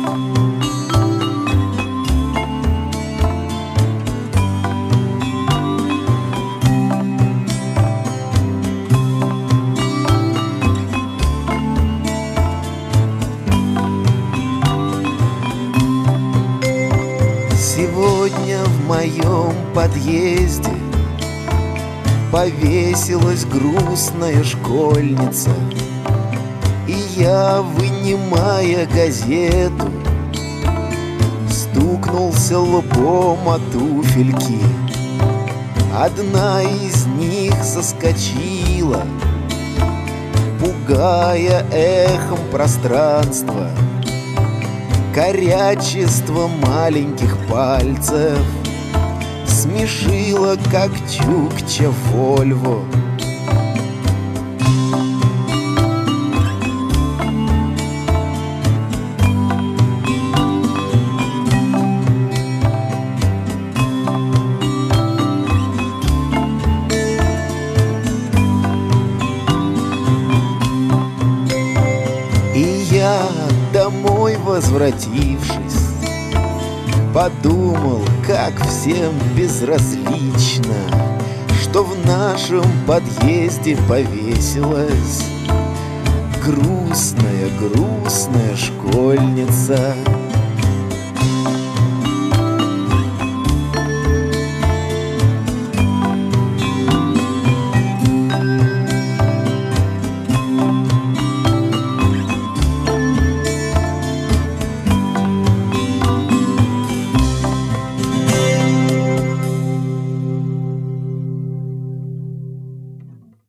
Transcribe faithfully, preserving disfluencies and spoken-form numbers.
Сегодня в моем подъезде повесилась грустная школьница, и я, вынимая газету, стукнулся лбом о туфельки. Одна из них соскочила, пугая эхом пространство. Горячество маленьких пальцев смешило, как чукча Вольво. И я, домой возвратившись, подумал, как всем безразлично, что в нашем подъезде повесилась грустная, грустная школьница.